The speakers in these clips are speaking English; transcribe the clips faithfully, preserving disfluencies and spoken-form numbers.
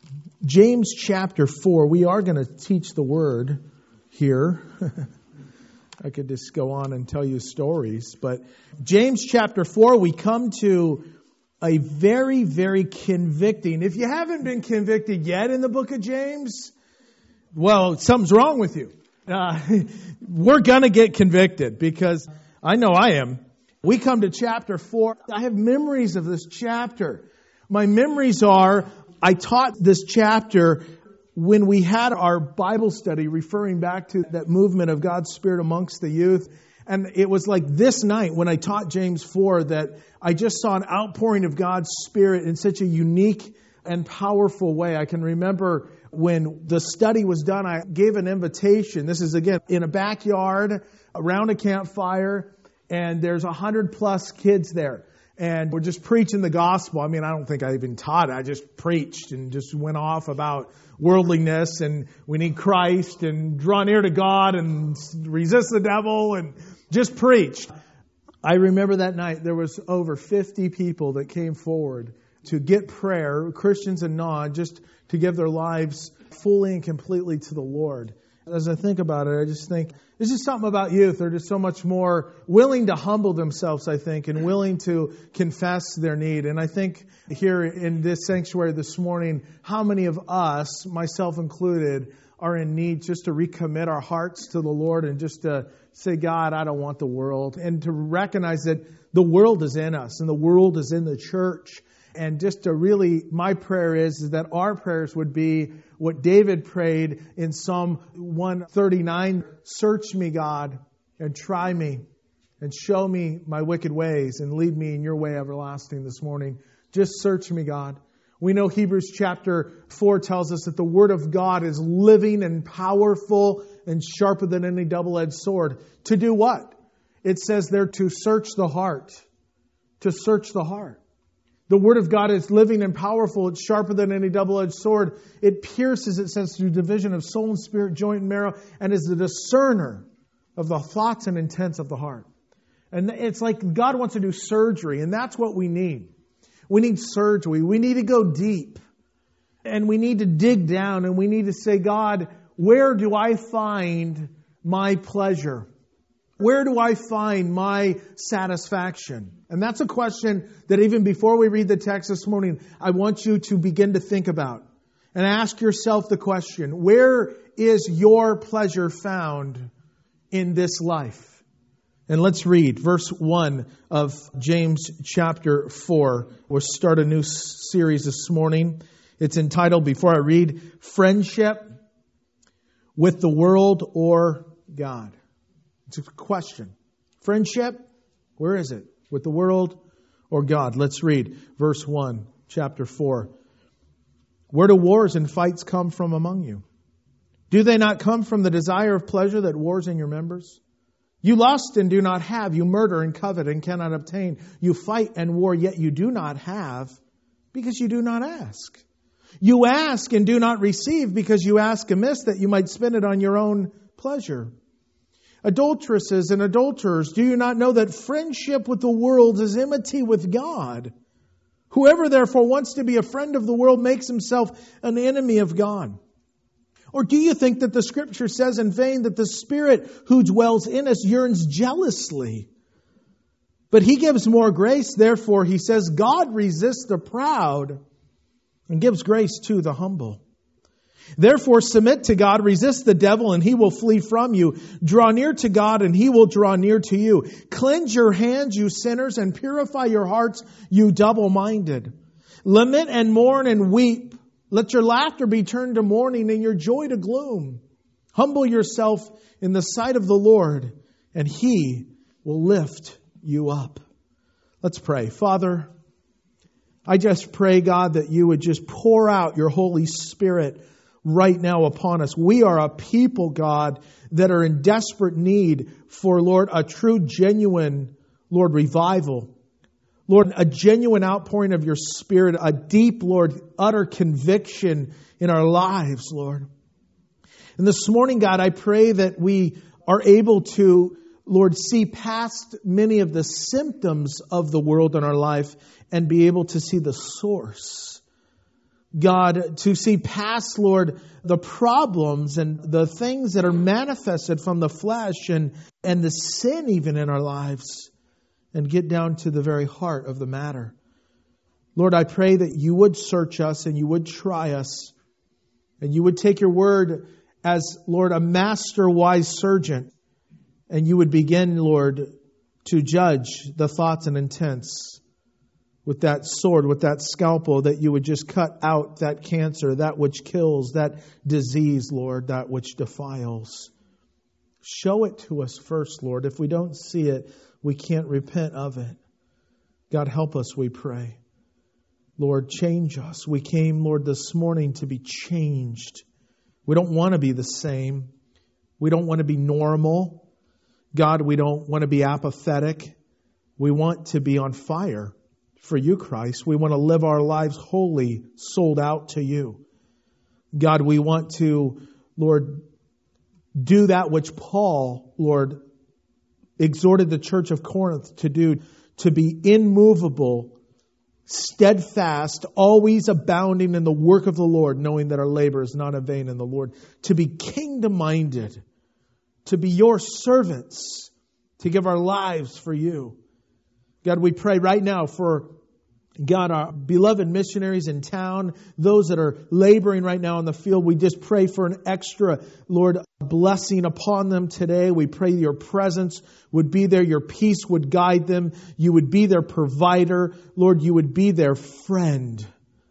James chapter four, we are going to teach the word here. I could just go on and tell you stories, but James chapter four, we come to a very, very convicting. If you haven't been convicted yet in the book of James, well, something's wrong with you. Uh, we're going to get convicted because I know I am. We come to chapter four. I have memories of this chapter. My memories are, I taught this chapter when we had our Bible study referring back to that movement of God's Spirit amongst the youth. And it was like this night when I taught James four that I just saw an outpouring of God's Spirit in such a unique and powerful way. I can remember when the study was done, I gave an invitation. This is, again, in a backyard around a campfire, and there's a hundred plus kids there. And we're just preaching the gospel. I mean, I don't think I even taught it. I just preached and just went off about worldliness and we need Christ and draw near to God and resist the devil and just preached. I remember that night there was over fifty people that came forward to get prayer, Christians and non, just to give their lives fully and completely to the Lord. As I think about it, I just think there's just something about youth. They're just so much more willing to humble themselves, I think, and willing to confess their need. And I think here in this sanctuary this morning, how many of us, myself included, are in need just to recommit our hearts to the Lord and just to say, God, I don't want the world. And to recognize that the world is in us and the world is in the church. And just to really, my prayer is, is that our prayers would be what David prayed in Psalm one thirty-nine. Search me, God, and try me, and show me my wicked ways, and lead me in your way everlasting this morning. Just search me, God. We know Hebrews chapter four tells us that the Word of God is living and powerful and sharper than any double-edged sword. To do what? It says there to search the heart. To search the heart. The Word of God is living and powerful. It's sharper than any double-edged sword. It pierces, it says, through division of soul and spirit, joint and marrow, and is the discerner of the thoughts and intents of the heart. And it's like God wants to do surgery, and that's what we need. We need surgery. We need to go deep. And we need to dig down, and we need to say, God, where do I find my pleasure? Where do I find my satisfaction? And that's a question that even before we read the text this morning, I want you to begin to think about. And ask yourself the question, where is your pleasure found in this life? And let's read verse one of James chapter four. We'll start a new series this morning. It's entitled, before I read, Friendship with the World or God. It's a question. Friendship, where is it? With the world or God? Let's read verse one, chapter four. Where do wars and fights come from among you? Do they not come from the desire of pleasure that wars in your members? You lust and do not have. You murder and covet and cannot obtain. You fight and war, yet you do not have because you do not ask. You ask and do not receive because you ask amiss that you might spend it on your own pleasure. Adulteresses and adulterers, do you not know that friendship with the world is enmity with God? Whoever therefore wants to be a friend of the world makes himself an enemy of God. Or do you think that the Scripture says in vain that the Spirit who dwells in us yearns jealously? But He gives more grace. Therefore, He says, God resists the proud and gives grace to the humble. Therefore, submit to God, resist the devil, and he will flee from you. Draw near to God, and he will draw near to you. Cleanse your hands, you sinners, and purify your hearts, you double-minded. Lament and mourn and weep. Let your laughter be turned to mourning and your joy to gloom. Humble yourself in the sight of the Lord, and He will lift you up. Let's pray. Father, I just pray, God, that you would just pour out your Holy Spirit right now upon us. We are a people, God, that are in desperate need for, Lord, a true, genuine, Lord, revival. Lord, a genuine outpouring of your Spirit, a deep, Lord, utter conviction in our lives, Lord. And this morning, God, I pray that we are able to, Lord, see past many of the symptoms of the world in our life and be able to see the source. God, to see past, Lord, the problems and the things that are manifested from the flesh and, and the sin even in our lives, and get down to the very heart of the matter. Lord, I pray that you would search us and you would try us, and you would take your word as, Lord, a master wise surgeon, and you would begin, Lord, to judge the thoughts and intents with that sword, with that scalpel, that you would just cut out that cancer, that which kills, that disease, Lord, that which defiles. Show it to us first, Lord. If we don't see it, we can't repent of it. God, help us, we pray. Lord, change us. We came, Lord, this morning to be changed. We don't want to be the same. We don't want to be normal. God, we don't want to be apathetic. We want to be on fire for you, Christ. We want to live our lives wholly, sold out to you. God, we want to, Lord, do that which Paul, Lord, exhorted the church of Corinth to do, to be immovable, steadfast, always abounding in the work of the Lord, knowing that our labor is not in vain in the Lord, to be kingdom-minded, to be your servants, to give our lives for you. God, we pray right now for, God, our beloved missionaries in town, those that are laboring right now in the field. We just pray for an extra, Lord, blessing upon them today. We pray your presence would be there. Your peace would guide them. You would be their provider. Lord, you would be their friend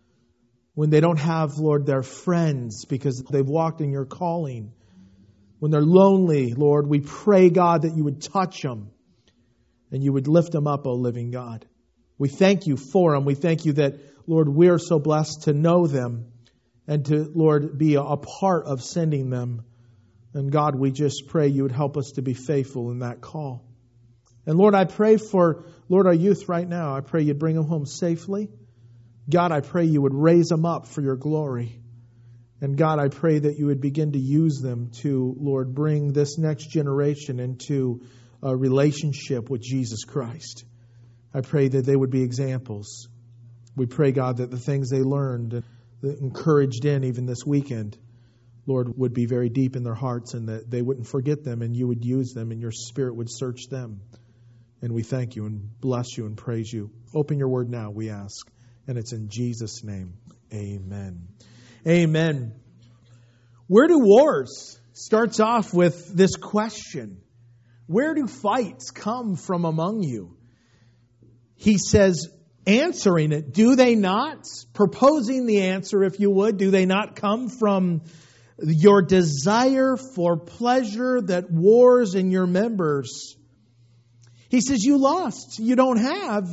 when they don't have, Lord, their friends because they've walked in your calling. When they're lonely, Lord, we pray, God, that you would touch them and you would lift them up, O living God. We thank you for them. We thank you that, Lord, we're so blessed to know them and to, Lord, be a part of sending them. And God, we just pray you would help us to be faithful in that call. And Lord, I pray for, Lord, our youth right now. I pray you'd bring them home safely. God, I pray you would raise them up for your glory. And God, I pray that you would begin to use them to, Lord, bring this next generation into a relationship with Jesus Christ. I pray that they would be examples. We pray, God, that the things they learned, that encouraged in even this weekend, Lord, would be very deep in their hearts and that they wouldn't forget them and you would use them and your Spirit would search them. And we thank you and bless you and praise you. Open your word now, we ask. And it's in Jesus' name. Amen. Amen. Where do wars? Starts off with this question. Where do fights come from among you? He says, answering it, do they not? Proposing the answer, if you would, do they not come from your desire for pleasure that wars in your members? He says, you lust, you don't have.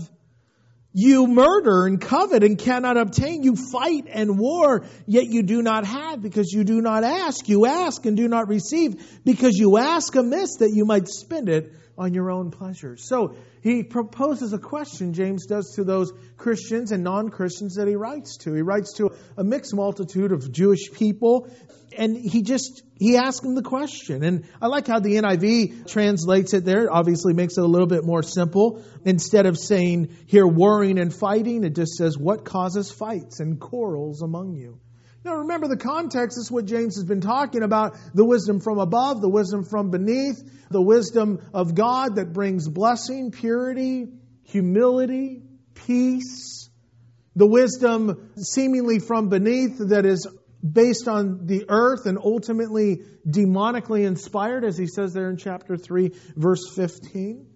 You murder and covet and cannot obtain. You fight and war, yet you do not have because you do not ask. You ask and do not receive because you ask amiss that you might spend it on your own pleasures. So he proposes a question, James does, to those Christians and non-Christians that he writes to. He writes to a mixed multitude of Jewish people, and he just, he asks them the question. And I like how the N I V translates it there. It obviously makes it a little bit more simple. Instead of saying here warring and fighting, it just says, what causes fights and quarrels among you? Now remember the context is what James has been talking about. The wisdom from above, the wisdom from beneath, the wisdom of God that brings blessing, purity, humility, peace. The wisdom seemingly from beneath that is based on the earth and ultimately demonically inspired, as he says there in chapter three, verse fifteen.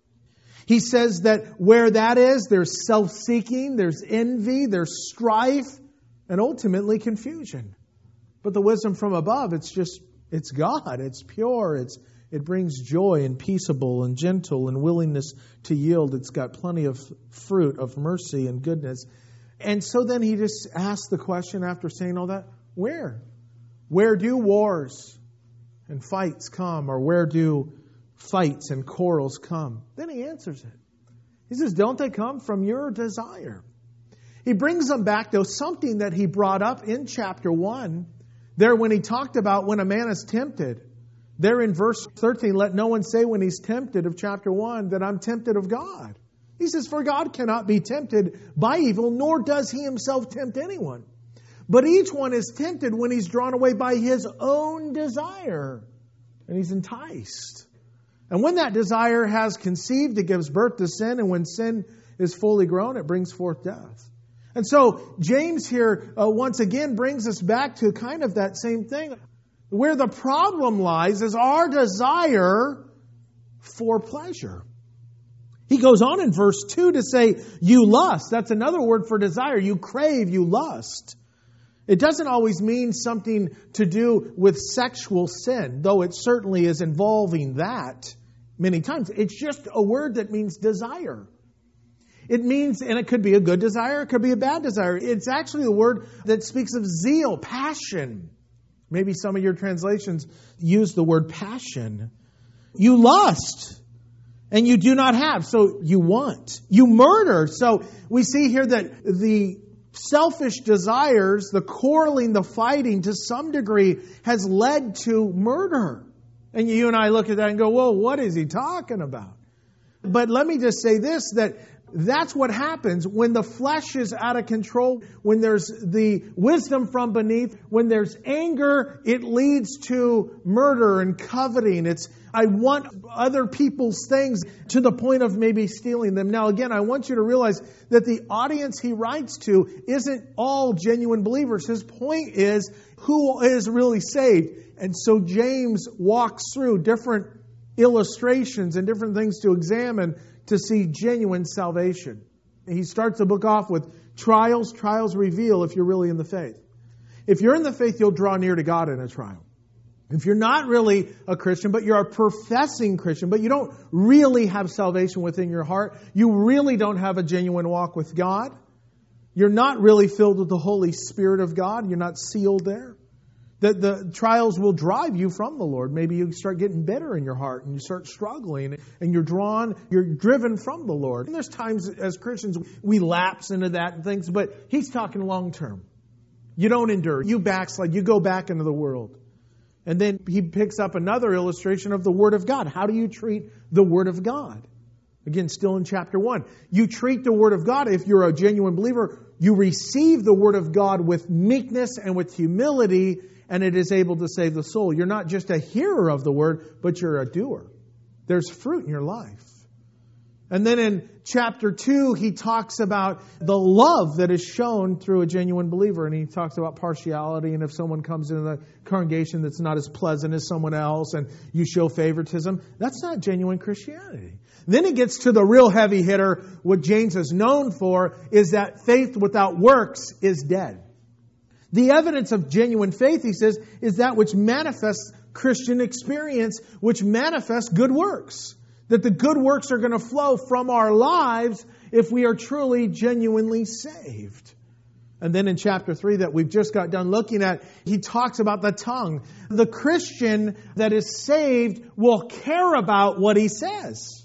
He says that where that is, there's self-seeking, there's envy, there's strife, and ultimately confusion. But the wisdom from above, it's just, it's God. It's pure. It's It brings joy and peaceable and gentle and willingness to yield. It's got plenty of fruit of mercy and goodness. And so then he just asks the question after saying all that, where? Where do wars and fights come? Or where do fights and quarrels come? Then he answers it. He says, don't they come from your desire? He brings them back to something that he brought up in chapter one. There when he talked about when a man is tempted. There in verse thirteen, let no one say when he's tempted of chapter one that I'm tempted of God. He says, for God cannot be tempted by evil, nor does he himself tempt anyone. But each one is tempted when he's drawn away by his own desire. And he's enticed. And when that desire has conceived, it gives birth to sin. And when sin is fully grown, it brings forth death. And so James here uh, once again brings us back to kind of that same thing. Where the problem lies is our desire for pleasure. He goes on in verse two to say, you lust. That's another word for desire. You crave, you lust. It doesn't always mean something to do with sexual sin, though it certainly is involving that many times. It's just a word that means desire. It means, and it could be a good desire, it could be a bad desire. It's actually a word that speaks of zeal, passion. Maybe some of your translations use the word passion. You lust, and you do not have, so you want. You murder. So we see here that the selfish desires, the quarreling, the fighting, to some degree, has led to murder. And you and I look at that and go, whoa, what is he talking about? But let me just say this, that that's what happens when the flesh is out of control, when there's the wisdom from beneath, when there's anger, it leads to murder and coveting. It's, I want other people's things to the point of maybe stealing them. Now, again, I want you to realize that the audience he writes to isn't all genuine believers. His point is, who is really saved? And so James walks through different illustrations and different things to examine to see genuine salvation. He starts the book off with trials. Trials reveal if you're really in the faith. If you're in the faith, you'll draw near to God in a trial. If you're not really a Christian, but you're a professing Christian, but you don't really have salvation within your heart, you really don't have a genuine walk with God, you're not really filled with the Holy Spirit of God, you're not sealed there, that the trials will drive you from the Lord. Maybe you start getting bitter in your heart and you start struggling and you're drawn, you're driven from the Lord. And there's times as Christians we lapse into that and things, but he's talking long term. You don't endure. You backslide. You go back into the world. And then he picks up another illustration of the Word of God. How do you treat the Word of God? Again, still in chapter one. You treat the Word of God, if you're a genuine believer, you receive the Word of God with meekness and with humility, and it is able to save the soul. You're not just a hearer of the Word, but you're a doer. There's fruit in your life. And then in chapter two, he talks about the love that is shown through a genuine believer. And he talks about partiality. And if someone comes into the congregation that's not as pleasant as someone else and you show favoritism, that's not genuine Christianity. Then he gets to the real heavy hitter. What James is known for is that faith without works is dead. The evidence of genuine faith, he says, is that which manifests Christian experience, which manifests good works. That the good works are going to flow from our lives if we are truly, genuinely saved. And then in chapter three that we've just got done looking at, he talks about the tongue. The Christian that is saved will care about what he says.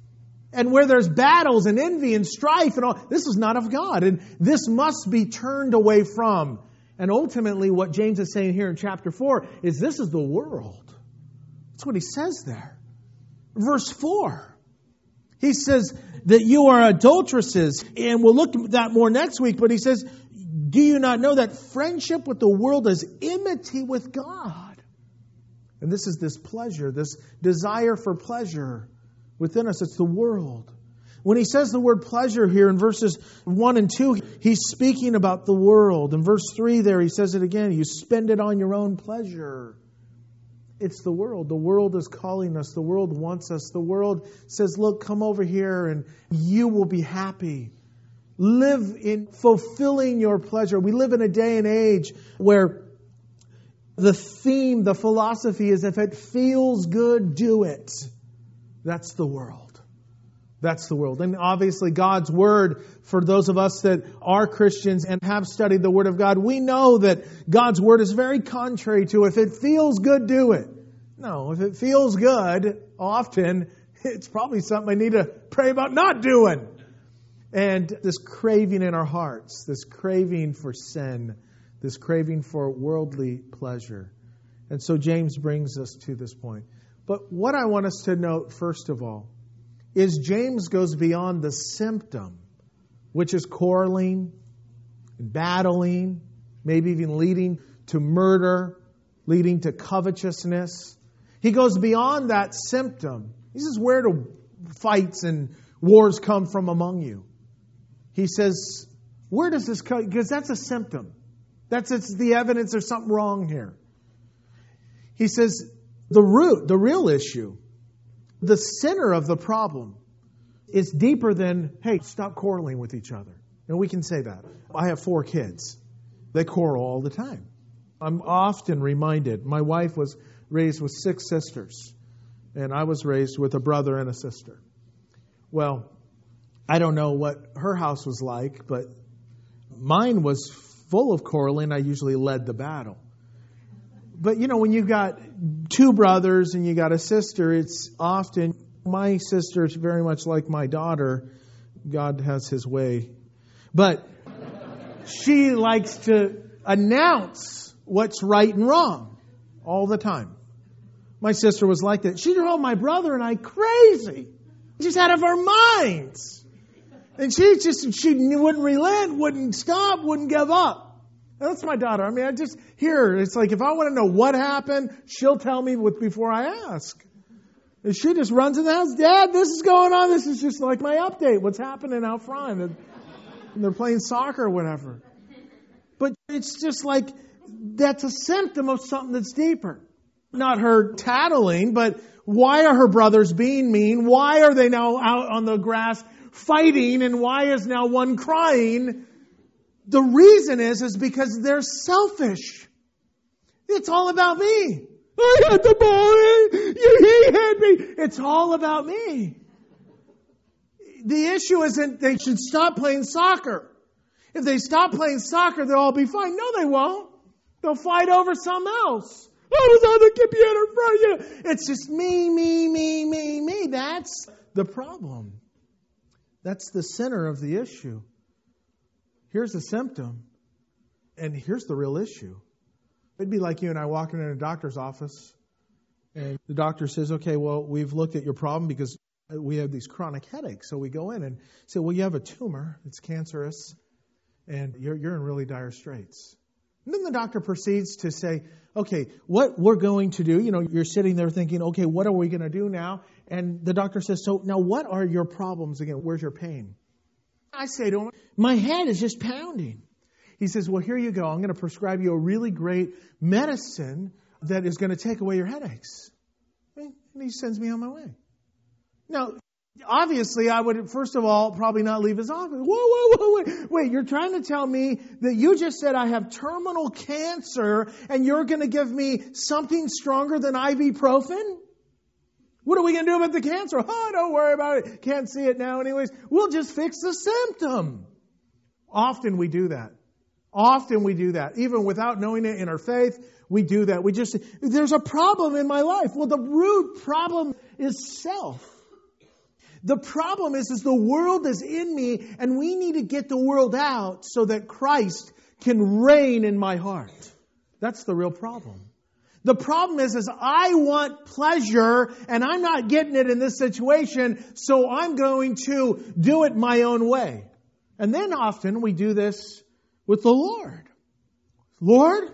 And where there's battles and envy and strife and all, this is not of God. And this must be turned away from. And ultimately what James is saying here in chapter four is this is the world. That's what he says there. Verse four, he says that you are adulteresses, and we'll look at that more next week, but he says, do you not know that friendship with the world is enmity with God? And this is this pleasure, this desire for pleasure within us. It's the world. When he says the word pleasure here in verses one and two, he's speaking about the world. In verse three there, he says it again, you spend it on your own pleasure. It's the world. The world is calling us. The world wants us. The world says, look, come over here and you will be happy. Live in fulfilling your pleasure. We live in a day and age where the theme, the philosophy is if it feels good, do it. That's the world. That's the world. And obviously God's Word, for those of us that are Christians and have studied the Word of God, we know that God's Word is very contrary to if it feels good, do it. No, if it feels good, often, it's probably something I need to pray about not doing. And this craving in our hearts, this craving for sin, this craving for worldly pleasure. And so James brings us to this point. But what I want us to note, first of all, is James goes beyond the symptom, which is quarreling, and battling, maybe even leading to murder, leading to covetousness. He goes beyond that symptom. He says, where do fights and wars come from among you? He says, where does this come? Because that's a symptom. That's it's the evidence there's something wrong here. He says, the root, the real issue, the center of the problem is deeper than, hey, stop quarreling with each other. And we can say that. I have four kids. They quarrel all the time. I'm often reminded, my wife was raised with six sisters, and I was raised with a brother and a sister. Well, I don't know what her house was like, but mine was full of quarreling. I usually led the battle. But, you know, when you've got two brothers and you got a sister, it's often, my sister is very much like my daughter. God has His way. But she likes to announce what's right and wrong all the time. My sister was like that. She drove my brother and I crazy. Just out of our minds. And she just, she wouldn't relent, wouldn't stop, wouldn't give up. That's my daughter. I mean, I just hear her. It's like if I want to know what happened, she'll tell me with before I ask. And she just runs in the house. Dad, this is going on. This is just like my update. What's happening out front? And they're playing soccer or whatever. But it's just like that's a symptom of something that's deeper. Not her tattling, but why are her brothers being mean? Why are they now out on the grass fighting? And why is now one crying? The reason is, is because they're selfish. It's all about me. I had the ball. He had me. It's all about me. The issue isn't they should stop playing soccer. If they stop playing soccer, they'll all be fine. No, they won't. They'll fight over something else. I was on the computer for you. It's just me, me, me, me, me. That's the problem. That's the center of the issue. Here's the symptom, and here's the real issue. It'd be like you and I walking in a doctor's office, and the doctor says, okay, well, we've looked at your problem because we have these chronic headaches. So we go in and say, well, you have a tumor. It's cancerous, and you're, you're in really dire straits. And then the doctor proceeds to say, okay, what we're going to do, you know, you're sitting there thinking, okay, what are we going to do now? And the doctor says, so now what are your problems again? Where's your pain? I say to him, my head is just pounding. He says, well, here you go. I'm going to prescribe you a really great medicine that is going to take away your headaches. And he sends me on my way. Now, obviously, I would, first of all, probably not leave his office. Whoa, whoa, whoa, wait. Wait, you're trying to tell me that you just said I have terminal cancer and you're going to give me something stronger than ibuprofen? What are we going to do about the cancer? Oh, don't worry about it. Can't see it now anyways. We'll just fix the symptom. Often we do that. Often we do that. Even without knowing it in our faith, we do that. We just, there's a problem in my life. Well, the root problem is self. The problem is, is the world is in me, and we need to get the world out so that Christ can reign in my heart. That's the real problem. The problem is, is I want pleasure, and I'm not getting it in this situation, so I'm going to do it my own way. And then often we do this with the Lord. Lord,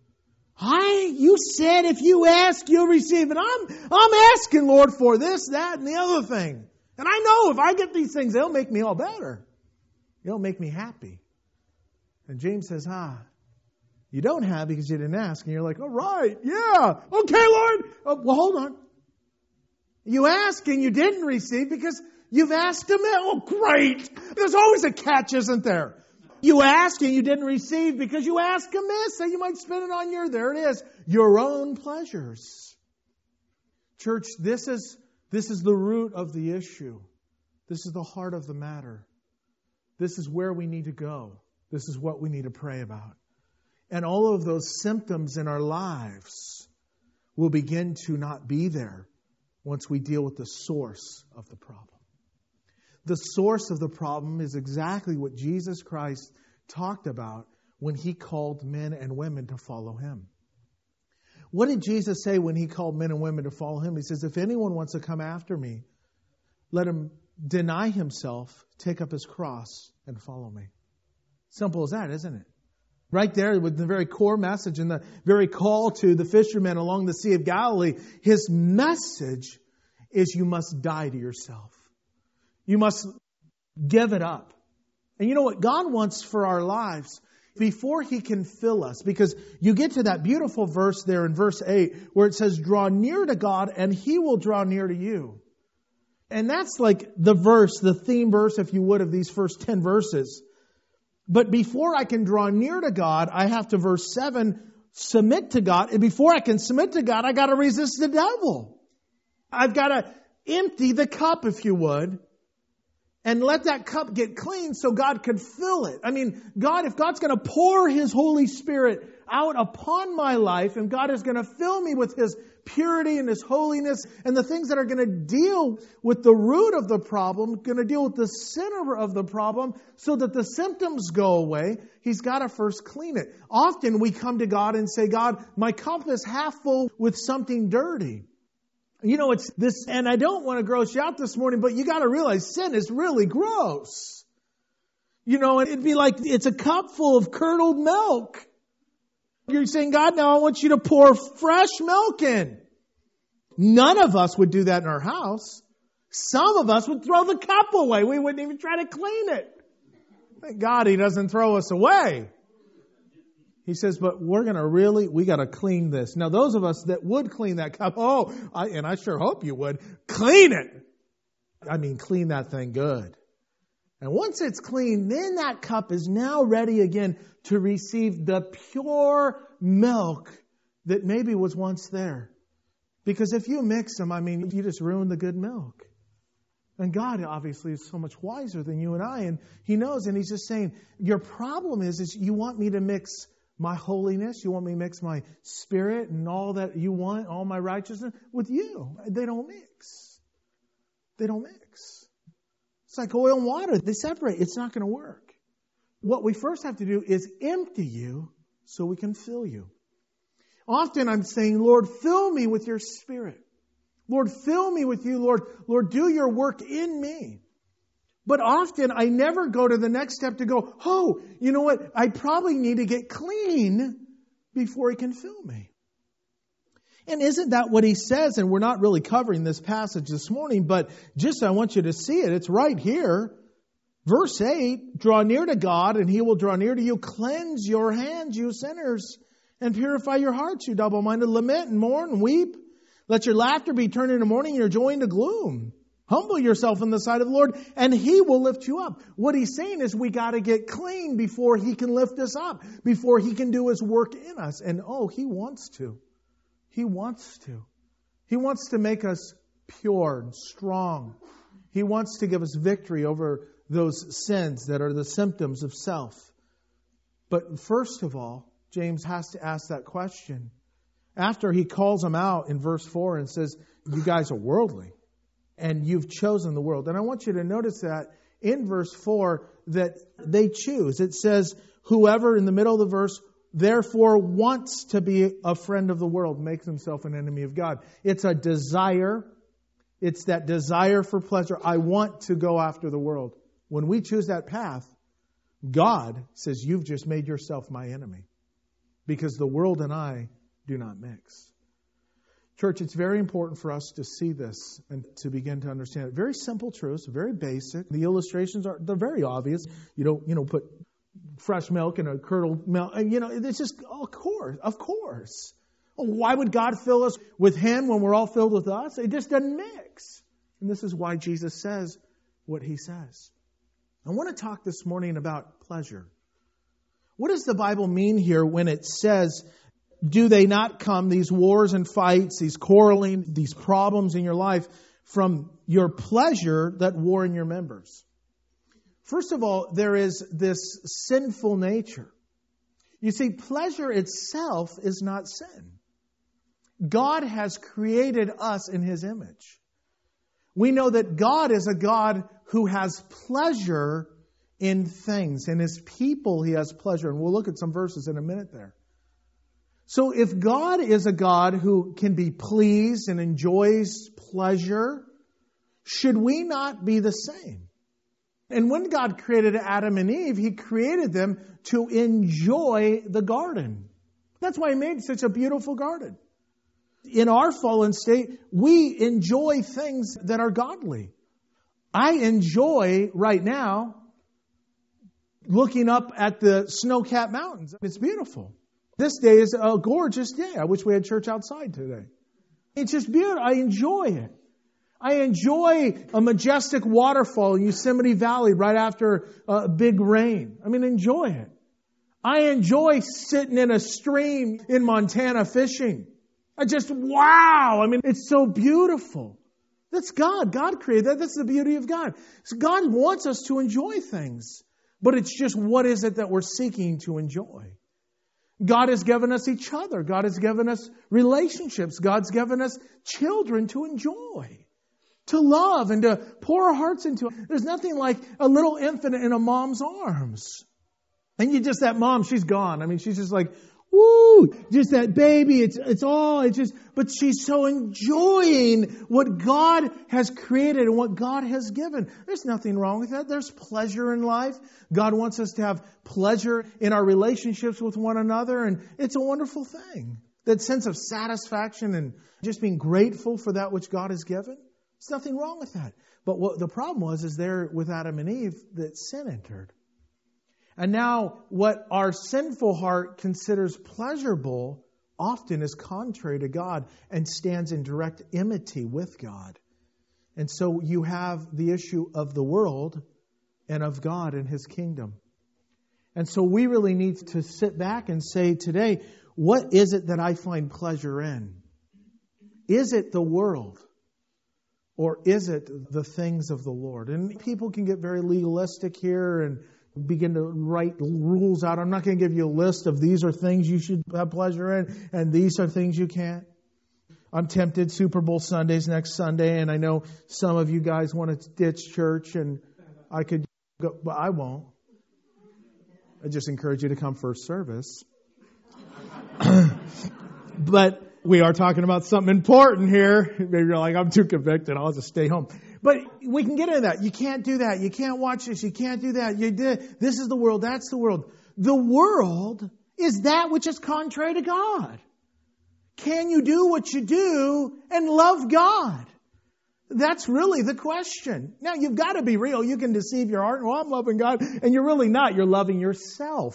I, you said if you ask, you'll receive. And I'm, I'm asking, Lord, for this, that, and the other thing. And I know if I get these things, they'll make me all better. They'll make me happy. And James says, ah, you don't have because you didn't ask. And you're like, all right, yeah, okay, Lord. Oh, well, hold on. You ask and you didn't receive because you've asked him. Oh, great. There's always a catch, isn't there? You ask and you didn't receive because you asked amiss, so you might spend it on your, there it is, your own pleasures. Church, this is This is the root of the issue. This is the heart of the matter. This is where we need to go. This is what we need to pray about. And all of those symptoms in our lives will begin to not be there once we deal with the source of the problem. The source of the problem is exactly what Jesus Christ talked about when He called men and women to follow Him. What did Jesus say when He called men and women to follow Him? He says, if anyone wants to come after me, let him deny himself, take up his cross, and follow me. Simple as that, isn't it? Right there with the very core message and the very call to the fishermen along the Sea of Galilee. His message is you must die to yourself. You must give it up. And you know what God wants for our lives before He can fill us? Because you get to that beautiful verse there in verse eight where it says, draw near to God and He will draw near to you. And that's like the verse, the theme verse, if you would, of these first ten verses. But before I can draw near to God, I have to, verse seven, submit to God. And before I can submit to God, I got to resist the devil. I've got to empty the cup, if you would, and let that cup get clean so God could fill it. I mean, God, if God's going to pour His Holy Spirit out upon my life, and God is going to fill me with His purity and His holiness and the things that are going to deal with the root of the problem, going to deal with the center of the problem so that the symptoms go away, He's got to first clean it. Often we come to God and say, God, my cup is half full with something dirty. You know, it's this, and I don't want to gross you out this morning, but you got to realize sin is really gross. You know, it'd be like it's a cup full of curdled milk. You're saying, God, now I want you to pour fresh milk in. None of us would do that in our house. Some of us would throw the cup away. We wouldn't even try to clean it. Thank God He doesn't throw us away. He says, but we're going to really, we got to clean this. Now, those of us that would clean that cup, oh, I, and I sure hope you would, clean it. I mean, clean that thing good. And once it's clean, then that cup is now ready again to receive the pure milk that maybe was once there. Because if you mix them, I mean, you just ruin the good milk. And God obviously is so much wiser than you and I, and He knows, and He's just saying, your problem is, is you want me to mix my holiness, you want me to mix my spirit and all that you want, all my righteousness, with you. They don't mix. They don't mix. It's like oil and water. They separate. It's not going to work. What we first have to do is empty you so we can fill you. Often I'm saying, Lord, fill me with your Spirit. Lord, fill me with you. Lord, Lord, do your work in me. But often I never go to the next step to go, oh, you know what? I probably need to get clean before He can fill me. And isn't that what He says? And we're not really covering this passage this morning, but just I want you to see it. It's right here. Verse eight, draw near to God and He will draw near to you. Cleanse your hands, you sinners, and purify your hearts, you double-minded. Lament and mourn and weep. Let your laughter be turned into mourning and your joy into gloom. Humble yourself in the sight of the Lord and He will lift you up. What He's saying is we got to get clean before He can lift us up, before He can do His work in us. And oh, He wants to. He wants to. He wants to make us pure and strong. He wants to give us victory over those sins that are the symptoms of self. But first of all, James has to ask that question. After he calls them out in verse four and says, you guys are worldly and you've chosen the world. And I want you to notice that in verse four that they choose. It says, whoever in the middle of the verse, therefore wants to be a friend of the world, makes himself an enemy of God. It's a desire. It's that desire for pleasure. I want to go after the world. When we choose that path, God says, you've just made yourself my enemy. Because the world and I do not mix. Church, it's very important for us to see this and to begin to understand it. Very simple truths, very basic. The illustrations are they're very obvious. You don't, you know, put fresh milk in a curdled milk. You know, it's just, oh, of course, of course. Why would God fill us with Him when we're all filled with us? It just doesn't mix. And this is why Jesus says what He says. I want to talk this morning about pleasure. What does the Bible mean here when it says, do they not come, these wars and fights, these quarreling, these problems in your life, from your pleasure that war in your members? First of all, there is this sinful nature. You see, pleasure itself is not sin. God has created us in His image. We know that God is a God who has pleasure in things. In His people, He has pleasure. And we'll look at some verses in a minute there. So if God is a God who can be pleased and enjoys pleasure, should we not be the same? And when God created Adam and Eve, He created them to enjoy the garden. That's why He made such a beautiful garden. In our fallen state, we enjoy things that are godly. I enjoy right now looking up at the snow-capped mountains. It's beautiful. This day is a gorgeous day. I wish we had church outside today. It's just beautiful. I enjoy it. I enjoy a majestic waterfall in Yosemite Valley right after a big rain. I mean, enjoy it. I enjoy sitting in a stream in Montana fishing. I just, wow! I mean, it's so beautiful. That's God. God created that. That's the beauty of God. So God wants us to enjoy things. But it's just, what is it that we're seeking to enjoy? God has given us each other. God has given us relationships. God's given us children to enjoy, to love, and to pour our hearts into. There's nothing like a little infant in a mom's arms. And you just, that mom, she's gone. I mean, she's just like, woo, just that baby. It's it's all, it's just, but she's so enjoying what God has created and what God has given. There's nothing wrong with that. There's pleasure in life. God wants us to have pleasure in our relationships with one another, and it's a wonderful thing. That sense of satisfaction and just being grateful for that which God has given. There's nothing wrong with that. But what the problem was is there with Adam and Eve that sin entered. And now what our sinful heart considers pleasurable often is contrary to God and stands in direct enmity with God. And so you have the issue of the world and of God and His kingdom. And so we really need to sit back and say today, what is it that I find pleasure in? Is it the world? Or is it the things of the Lord? And people can get very legalistic here and begin to write rules out. I'm not going to give you a list of these are things you should have pleasure in and these are things you can't. I'm tempted. Super Bowl Sunday's next Sunday, and I know some of you guys want to ditch church, and I could go, but I won't. I just encourage you to come first service. But we are talking about something important here. Maybe you're like, I'm too convicted. I'll just stay home. But we can get into that. You can't do that. You can't watch this. You can't do that. You did. This is the world. That's the world. The world is that which is contrary to God. Can you do what you do and love God? That's really the question. Now, you've got to be real. You can deceive your heart. Well, I'm loving God. And you're really not. You're loving yourself.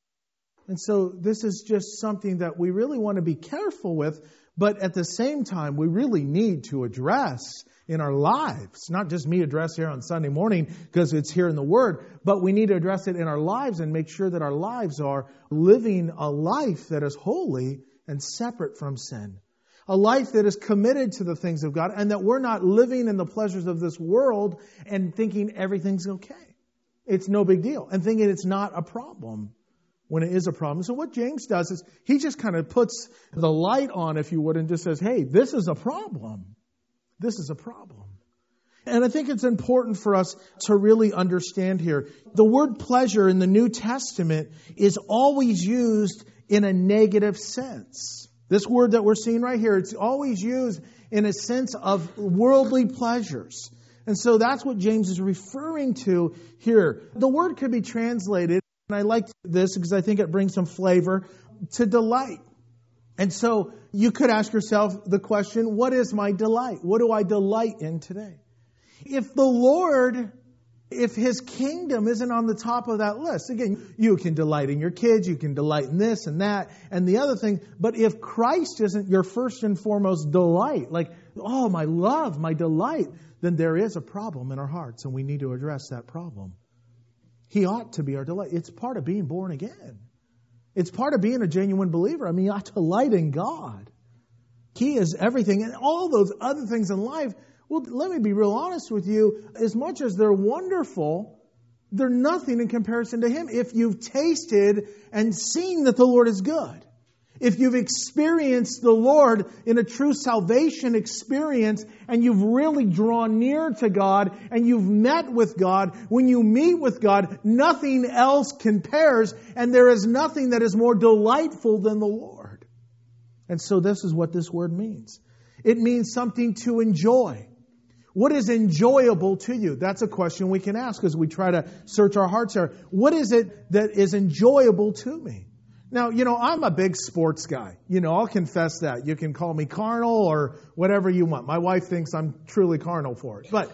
And so this is just something that we really want to be careful with. But at the same time, we really need to address in our lives. Not just me address here on Sunday morning because it's here in the Word. But we need to address it in our lives and make sure that our lives are living a life that is holy and separate from sin. A life that is committed to the things of God, and that we're not living in the pleasures of this world and thinking everything's okay. It's no big deal. And thinking it's not a problem when it is a problem. So what James does is he just kind of puts the light on, if you would, and just says, hey, this is a problem. This is a problem. And I think it's important for us to really understand here. The word pleasure in the New Testament is always used in a negative sense. This word that we're seeing right here, it's always used in a sense of worldly pleasures. And so that's what James is referring to here. The word could be translated, and I like this because I think it brings some flavor, to delight. And so you could ask yourself the question, what is my delight? What do I delight in today? If the Lord, if His kingdom isn't on the top of that list, again, you can delight in your kids, you can delight in this and that and the other thing, but if Christ isn't your first and foremost delight, like, oh, my love, my delight, then there is a problem in our hearts and we need to address that problem. He ought to be our delight. It's part of being born again. It's part of being a genuine believer. I mean, you ought to delight in God. He is everything. And all those other things in life, well, let me be real honest with you. As much as they're wonderful, they're nothing in comparison to Him. If you've tasted and seen that the Lord is good, if you've experienced the Lord in a true salvation experience and you've really drawn near to God and you've met with God, when you meet with God, nothing else compares, and there is nothing that is more delightful than the Lord. And so this is what this word means. It means something to enjoy. What is enjoyable to you? That's a question we can ask as we try to search our hearts here. What is it that is enjoyable to me? Now, you know, I'm a big sports guy. You know, I'll confess that. You can call me carnal or whatever you want. My wife thinks I'm truly carnal for it. But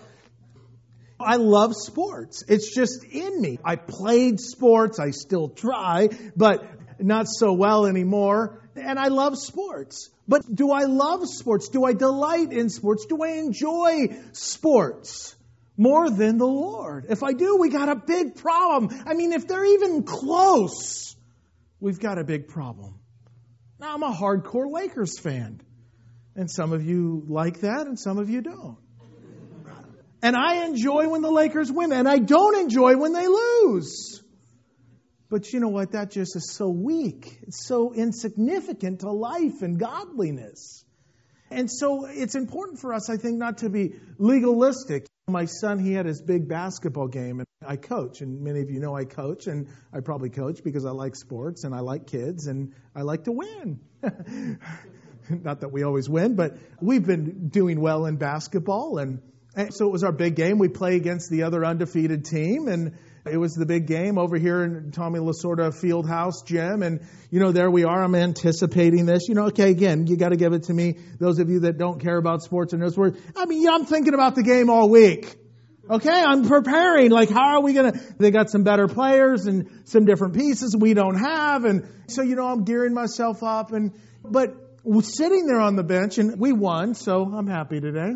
I love sports. It's just in me. I played sports. I still try, but not so well anymore. And I love sports. But do I love sports? Do I delight in sports? Do I enjoy sports more than the Lord? If I do, we got a big problem. I mean, if they're even close, we've got a big problem. Now, I'm a hardcore Lakers fan. And some of you like that and some of you don't. And I enjoy when the Lakers win, and I don't enjoy when they lose. But you know what? That just is so weak. It's so insignificant to life and godliness. And so it's important for us, I think, not to be legalistic. My son, he had his big basketball game, and I coach. And many of you know I coach, and I probably coach because I like sports, and I like kids, and I like to win. Not that we always win, but we've been doing well in basketball, and And so it was our big game. We play against the other undefeated team, and it was the big game over here in Tommy Lasorda Fieldhouse Gym. And, you know, there we are. I'm anticipating this. You know, okay, again, you got to give it to me. Those of you that don't care about sports or know sports, I mean, yeah, I'm thinking about the game all week. Okay, I'm preparing. Like, how are we going to... They got some better players and some different pieces we don't have. And so, you know, I'm gearing myself up. And But sitting there on the bench, and we won, so I'm happy today.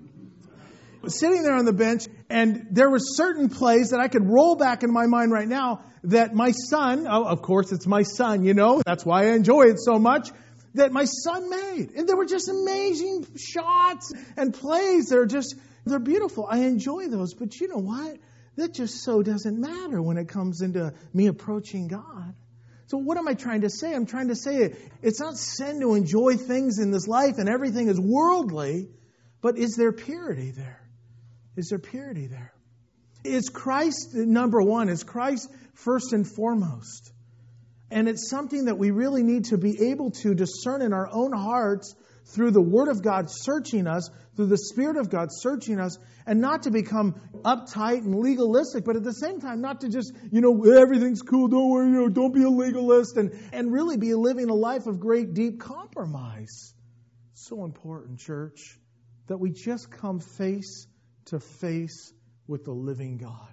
Sitting there on the bench, and there were certain plays that I could roll back in my mind right now that my son, oh, of course it's my son, you know, that's why I enjoy it so much, that my son made. And there were just amazing shots and plays that are just, they're beautiful. I enjoy those, but you know what? That just so doesn't matter when it comes into me approaching God. So what am I trying to say? I'm trying to say it's not sin to enjoy things in this life and everything is worldly, but is there purity there? Is there purity there? Is Christ, number one, is Christ first and foremost? And it's something that we really need to be able to discern in our own hearts through the Word of God searching us, through the Spirit of God searching us, and not to become uptight and legalistic, but at the same time not to just, you know, everything's cool, don't worry, you know, don't be a legalist, and, and really be living a life of great, deep compromise. So important, church, that we just come face to face with the living God.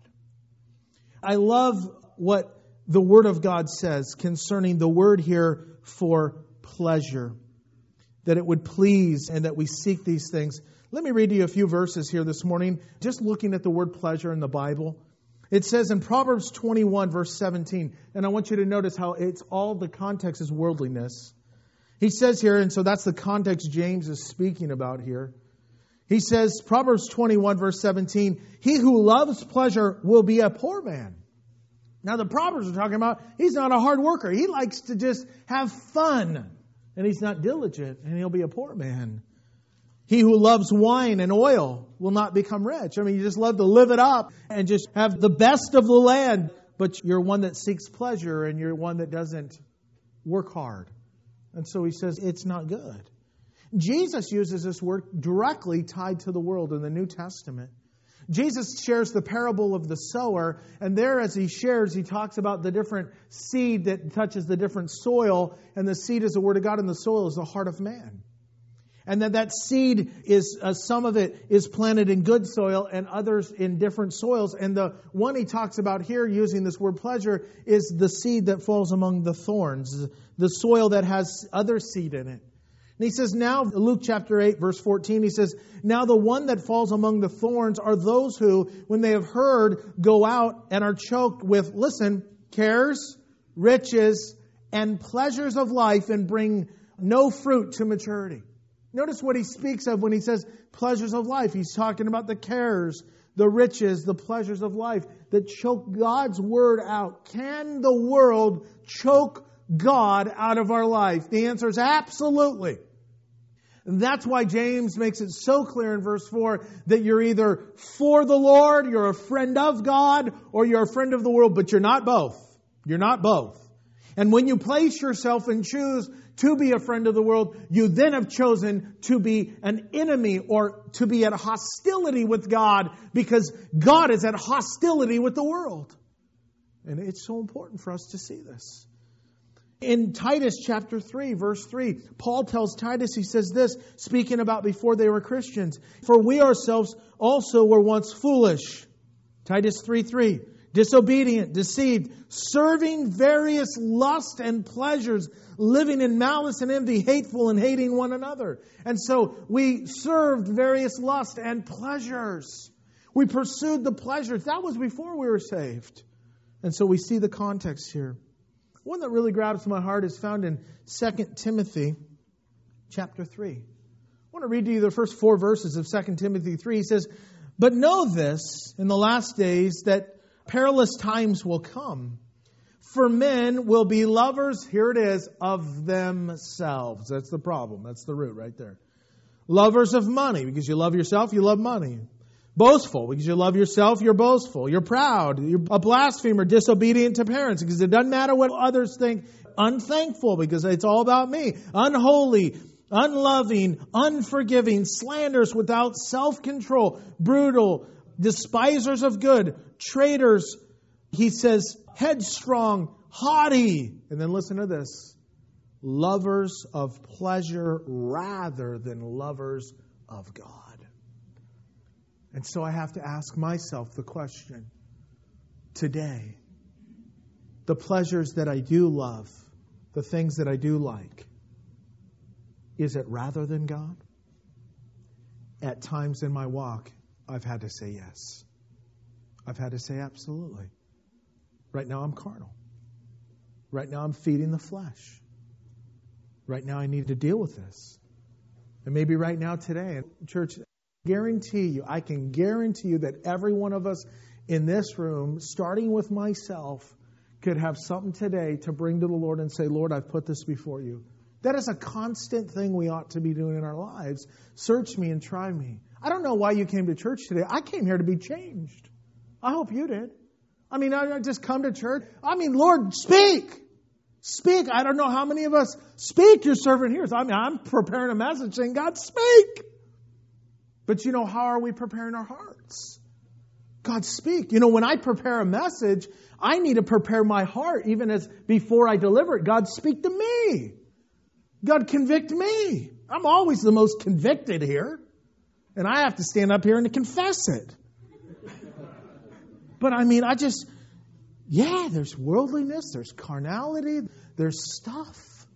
I love what the Word of God says concerning the word here for pleasure, that it would please and that we seek these things. Let me read to you a few verses here this morning, just looking at the word pleasure in the Bible. It says in Proverbs twenty-one, verse seventeen, and I want you to notice how it's all the context is worldliness. He says here, and so that's the context James is speaking about here. He says, Proverbs twenty-one, verse seventeen, he who loves pleasure will be a poor man. Now, the Proverbs are talking about, he's not a hard worker. He likes to just have fun. And he's not diligent, and he'll be a poor man. He who loves wine and oil will not become rich. I mean, you just love to live it up and just have the best of the land. But you're one that seeks pleasure, and you're one that doesn't work hard. And so he says, it's not good. Jesus uses this word directly tied to the world in the New Testament. Jesus shares the parable of the sower, and there as he shares, he talks about the different seed that touches the different soil, and the seed is the Word of God, and the soil is the heart of man. And that that seed is, uh, some of it is planted in good soil and others in different soils. And the one he talks about here using this word pleasure is the seed that falls among the thorns, the soil that has other seed in it. And he says, now, Luke chapter eight, verse fourteen, he says, now the one that falls among the thorns are those who, when they have heard, go out and are choked with, listen, cares, riches, and pleasures of life, and bring no fruit to maturity. Notice what he speaks of when he says pleasures of life. He's talking about the cares, the riches, the pleasures of life that choke God's word out. Can the world choke God out of our life? The answer is absolutely. And that's why James makes it so clear in verse four that you're either for the Lord, you're a friend of God, or you're a friend of the world, but you're not both. You're not both. And when you place yourself and choose to be a friend of the world, you then have chosen to be an enemy or to be at hostility with God, because God is at hostility with the world. And it's so important for us to see this. In Titus chapter three, verse three, Paul tells Titus, he says this, speaking about before they were Christians, "For we ourselves also were once foolish." Titus three three. "Disobedient, deceived, serving various lusts and pleasures, living in malice and envy, hateful and hating one another." And so we served various lusts and pleasures. We pursued the pleasures. That was before we were saved. And so we see the context here. One that really grabs my heart is found in Second Timothy chapter three. I want to read to you the first four verses of Second Timothy three. He says, "But know this, in the last days, that perilous times will come. For men will be lovers," here it is, "of themselves." That's the problem. That's the root right there. "Lovers of money," because you love yourself, you love money. "Boastful," because you love yourself, you're boastful. You're proud. You're a blasphemer, disobedient to parents, because it doesn't matter what others think. "Unthankful," because it's all about me. "Unholy," unloving, unforgiving, slanderous, without self-control, brutal, despisers of good, traitors, he says, headstrong, haughty. And then listen to this. "Lovers of pleasure rather than lovers of God." And so I have to ask myself the question today, the pleasures that I do love, the things that I do like, is it rather than God? At times in my walk, I've had to say yes. I've had to say absolutely. Right now I'm carnal. Right now I'm feeding the flesh. Right now I need to deal with this. And maybe right now today, church, guarantee you, I can guarantee you that every one of us in this room, starting with myself, could have something today to bring to the Lord and say, "Lord, I've put this before you." That is a constant thing we ought to be doing in our lives. Search me and try me. I don't know why you came to church today. I came here to be changed. I hope you did. I mean, I just come to church. I mean, Lord, speak. Speak. I don't know how many of us speak. Your servant hears. I mean, I'm preparing a message saying, "God, speak." But you know, how are we preparing our hearts? God, speak. You know, when I prepare a message, I need to prepare my heart even as before I deliver it. God, speak to me. God, convict me. I'm always the most convicted here. And I have to stand up here and to confess it. But I mean, I just, yeah, there's worldliness, there's carnality, there's stuff.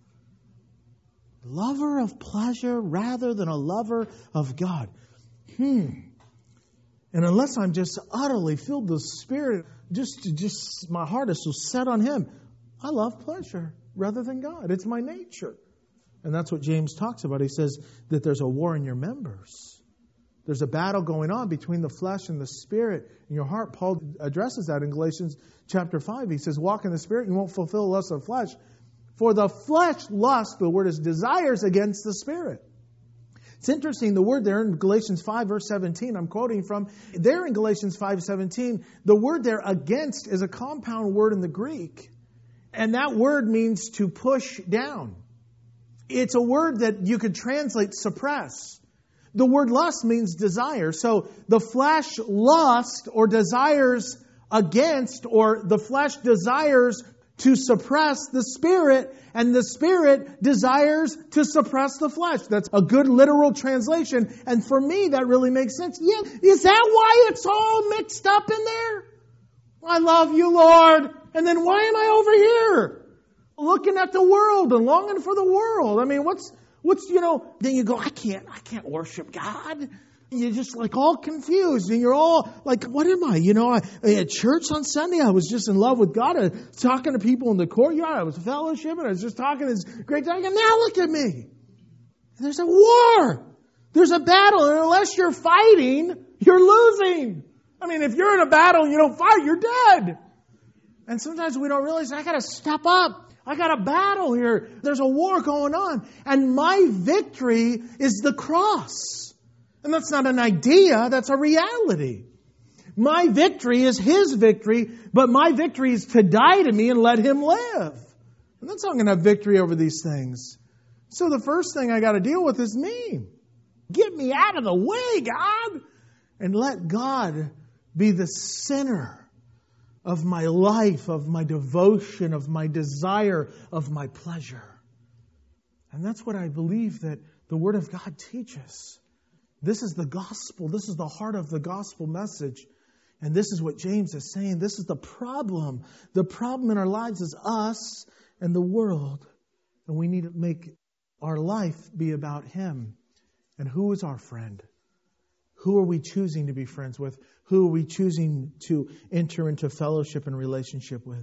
Lover of pleasure rather than a lover of God. Hmm. And unless I'm just utterly filled with the Spirit, just, just my heart is so set on Him, I love pleasure rather than God. It's my nature. And that's what James talks about. He says that there's a war in your members. There's a battle going on between the flesh and the Spirit in your heart. Paul addresses that in Galatians chapter five. He says, "Walk in the Spirit, and you won't fulfill the lust of the flesh. For the flesh lusts," the word is desires, "against the Spirit." It's interesting, the word there in Galatians five, verse seventeen, I'm quoting from, there in Galatians five seventeen, the word there, "against," is a compound word in the Greek. And that word means to push down. It's a word that you could translate suppress. The word lust means desire. So the flesh lust or desires against, or the flesh desires to suppress the Spirit, and the Spirit desires to suppress the flesh. That's a good literal translation. And for me, that really makes sense. Yeah, is that why it's all mixed up in there? I love you, Lord. And then why am I over here? Looking at the world and longing for the world. I mean, what's, what's, you know, then you go, I can't, I can't worship God. You're just like all confused, and you're all like, what am I? You know, I, at church on Sunday, I was just in love with God. I was talking to people in the courtyard. I was fellowshipping. I was just talking this great time. And now look at me. There's a war. There's a battle. And unless you're fighting, you're losing. I mean, if you're in a battle and you don't fight, you're dead. And sometimes we don't realize, I got to step up. I got a battle here. There's a war going on. And my victory is the cross. And that's not an idea, that's a reality. My victory is His victory, but my victory is to die to me and let Him live. And that's how I'm going to have victory over these things. So the first thing I got to deal with is me. Get me out of the way, God. And let God be the center of my life, of my devotion, of my desire, of my pleasure. And that's what I believe that the Word of God teaches. This is the gospel. This is the heart of the gospel message. And this is what James is saying. This is the problem. The problem in our lives is us and the world. And we need to make our life be about Him. And who is our friend? Who are we choosing to be friends with? Who are we choosing to enter into fellowship and relationship with?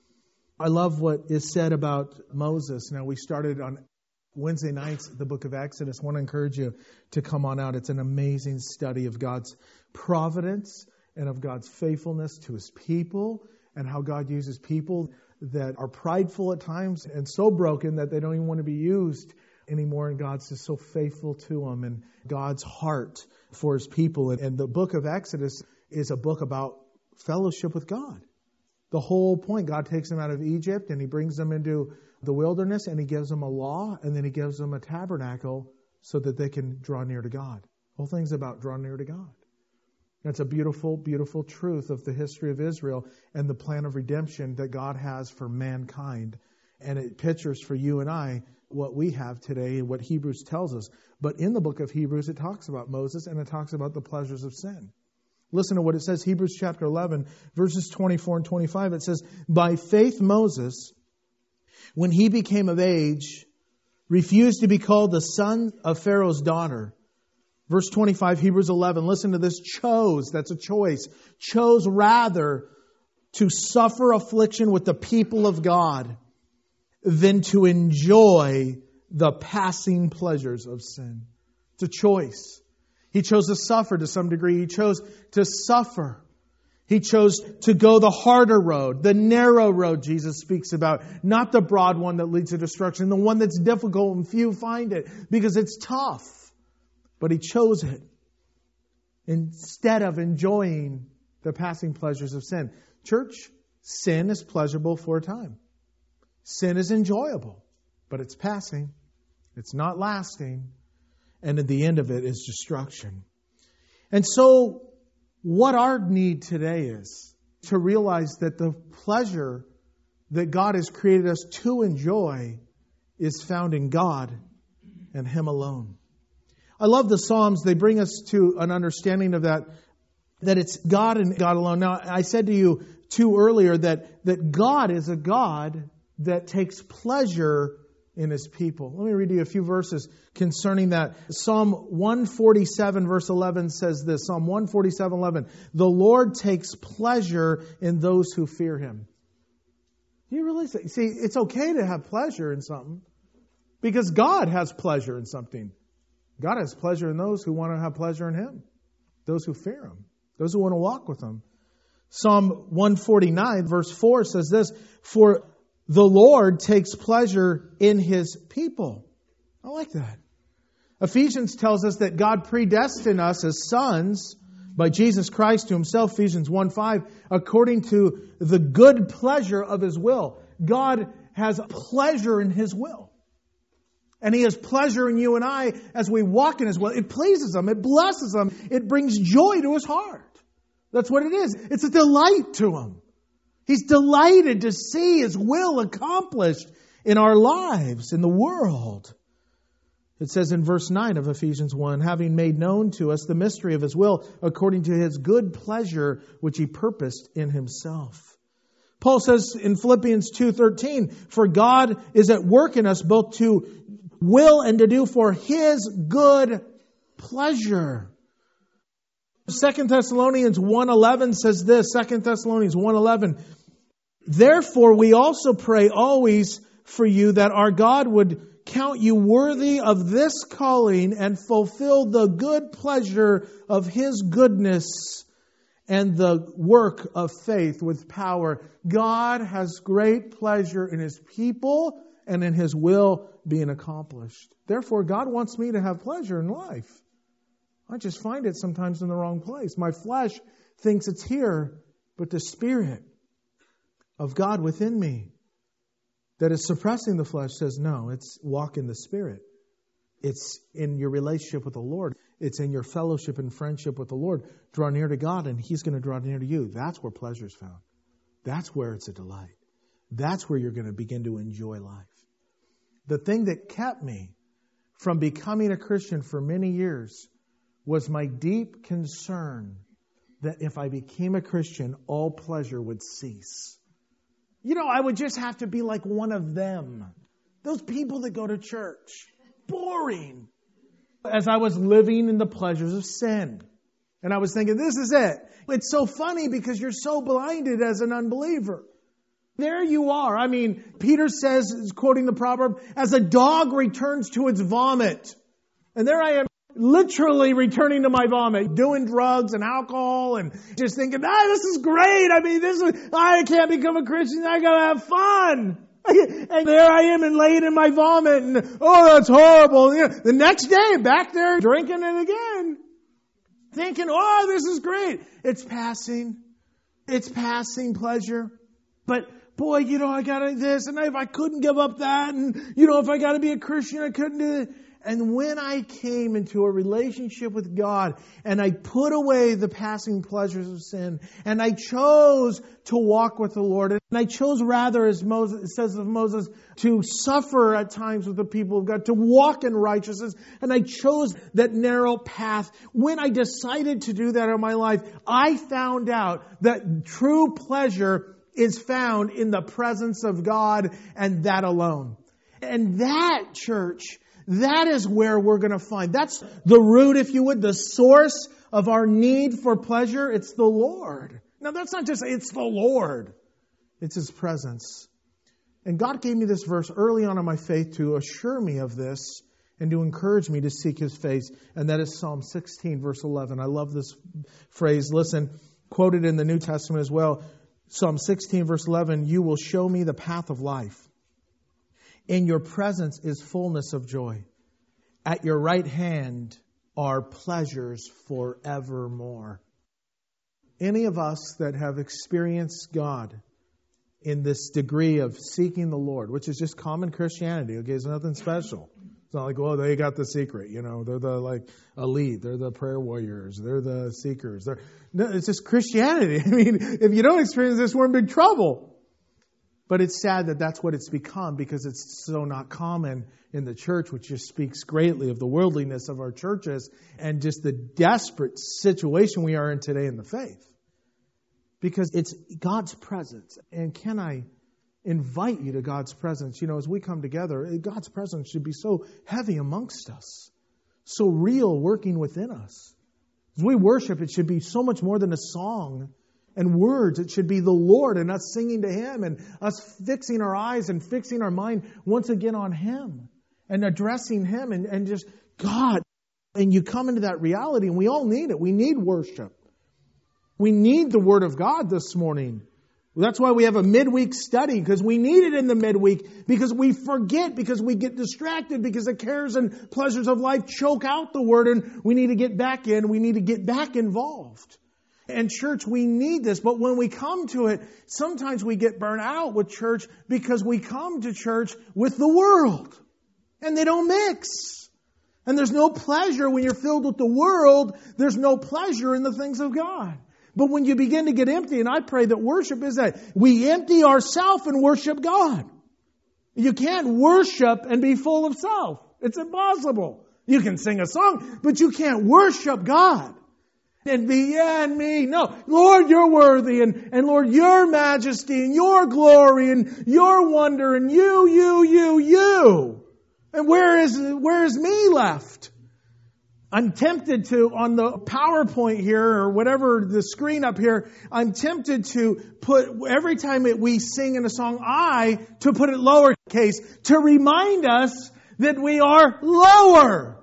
I love what is said about Moses. Now, we started on Wednesday nights, the book of Exodus. I want to encourage you to come on out. It's an amazing study of God's providence and of God's faithfulness to His people and how God uses people that are prideful at times and so broken that they don't even want to be used anymore. And God's just so faithful to them and God's heart for His people. And the book of Exodus is a book about fellowship with God. The whole point, God takes them out of Egypt and He brings them into the wilderness and He gives them a law and then He gives them a tabernacle so that they can draw near to God. The whole thing's about drawing near to God. That's a beautiful, beautiful truth of the history of Israel and the plan of redemption that God has for mankind. And it pictures for you and I what we have today and what Hebrews tells us. But in the book of Hebrews, it talks about Moses and it talks about the pleasures of sin. Listen to what it says, Hebrews chapter eleven, verses twenty-four and twenty-five. It says, by faith Moses, when he became of age, refused to be called the son of Pharaoh's daughter. Verse twenty-five, Hebrews eleven, listen to this, chose, that's a choice, chose rather to suffer affliction with the people of God than to enjoy the passing pleasures of sin. It's a choice. He chose to suffer to some degree. He chose to suffer. He chose to go the harder road, the narrow road Jesus speaks about, not the broad one that leads to destruction, the one that's difficult and few find it because it's tough. But He chose it instead of enjoying the passing pleasures of sin. Church, sin is pleasurable for a time. Sin is enjoyable, but it's passing. It's not lasting. And at the end of it is destruction. And so what our need today is to realize that the pleasure that God has created us to enjoy is found in God and Him alone. I love the Psalms. They bring us to an understanding of that, that it's God and God alone. Now, I said to you too earlier that, that God is a God that takes pleasure in His people. Let me read you a few verses concerning that. Psalm one forty-seven verse eleven says this. Psalm one forty-seven eleven. The Lord takes pleasure in those who fear Him. Do you realize that? See, it's okay to have pleasure in something because God has pleasure in something. God has pleasure in those who want to have pleasure in Him. Those who fear Him. Those who want to walk with Him. Psalm one forty-nine verse four says this. For the Lord takes pleasure in His people. I like that. Ephesians tells us that God predestined us as sons by Jesus Christ to Himself, Ephesians one five, according to the good pleasure of His will. God has pleasure in His will. And He has pleasure in you and I as we walk in His will. It pleases Him. It blesses Him. It brings joy to His heart. That's what it is. It's a delight to Him. He's delighted to see His will accomplished in our lives, in the world. It says in verse nine of Ephesians one, having made known to us the mystery of His will, according to His good pleasure, which He purposed in Himself. Paul says in Philippians two thirteen, for God is at work in us both to will and to do for His good pleasure. Second Thessalonians one eleven says this, Second Thessalonians one eleven, therefore we also pray always for you that our God would count you worthy of this calling and fulfill the good pleasure of His goodness and the work of faith with power. God has great pleasure in His people and in His will being accomplished. Therefore, God wants me to have pleasure in life. I just find it sometimes in the wrong place. My flesh thinks it's here, but the Spirit of God within me, that is suppressing the flesh says, no, it's walk in the Spirit. It's in your relationship with the Lord. It's in your fellowship and friendship with the Lord. Draw near to God and He's going to draw near to you. That's where pleasure is found. That's where it's a delight. That's where you're going to begin to enjoy life. The thing that kept me from becoming a Christian for many years was my deep concern that if I became a Christian, all pleasure would cease. You know, I would just have to be like one of them. Those people that go to church. Boring. As I was living in the pleasures of sin. And I was thinking, this is it. It's so funny because you're so blinded as an unbeliever. There you are. I mean, Peter says, quoting the proverb, as a dog returns to its vomit. And there I am, literally returning to my vomit, doing drugs and alcohol and just thinking, ah, this is great. I mean, this is, I can't become a Christian. I gotta have fun. And there I am and laying in my vomit and, oh, that's horrible. You know, the next day, back there drinking it again. Thinking, oh, this is great. It's passing. It's passing pleasure. But boy, you know, I got this, and if I couldn't give up that, and, you know, if I got to be a Christian, I couldn't do it. And when I came into a relationship with God, and I put away the passing pleasures of sin, and I chose to walk with the Lord, and I chose rather, as Moses, it says of Moses, to suffer at times with the people of God, to walk in righteousness, and I chose that narrow path. When I decided to do that in my life, I found out that true pleasure is found in the presence of God and that alone. And that, church, that is where we're going to find. That's the root, if you would, the source of our need for pleasure. It's the Lord. Now, that's not just, it's the Lord. It's His presence. And God gave me this verse early on in my faith to assure me of this and to encourage me to seek His face. And that is Psalm sixteen, verse eleven. I love this phrase. Listen, quoted in the New Testament as well. Psalm sixteen, verse eleven, you will show me the path of life. In your presence is fullness of joy. At your right hand are pleasures forevermore. Any of us that have experienced God in this degree of seeking the Lord, which is just common Christianity, okay, it's nothing special. It's not like, oh, they got the secret, you know, they're the like elite, they're the prayer warriors, they're the seekers. They're, no, it's just Christianity. I mean, if you don't experience this, we're in big trouble. But it's sad that that's what it's become because it's so not common in the church, which just speaks greatly of the worldliness of our churches and just the desperate situation we are in today in the faith. Because it's God's presence. And can I invite you to God's presence? You know, as we come together, God's presence should be so heavy amongst us, so real working within us. As we worship, it should be so much more than a song and words. It should be the Lord and us singing to Him and us fixing our eyes and fixing our mind once again on Him and addressing Him and, and just God. And you come into that reality, and we all need it. We need worship. We need the Word of God this morning. That's why we have a midweek study, because we need it in the midweek, because we forget, because we get distracted, because the cares and pleasures of life choke out the Word, and we need to get back in. We need to get back involved. And church, we need this, but when we come to it, sometimes we get burnt out with church because we come to church with the world. And they don't mix. And there's no pleasure when you're filled with the world. There's no pleasure in the things of God. But when you begin to get empty, and I pray that worship is that we empty ourselves and worship God. You can't worship and be full of self. It's impossible. You can sing a song, but you can't worship God. And be, yeah, and me. No. Lord, you're worthy. And, and Lord, your majesty and your glory and your wonder and you, you, you, you. And where is, where is me left? I'm tempted to, on the PowerPoint here or whatever, the screen up here, I'm tempted to put, every time it, we sing in a song, I, to put it lowercase, to remind us that we are lower.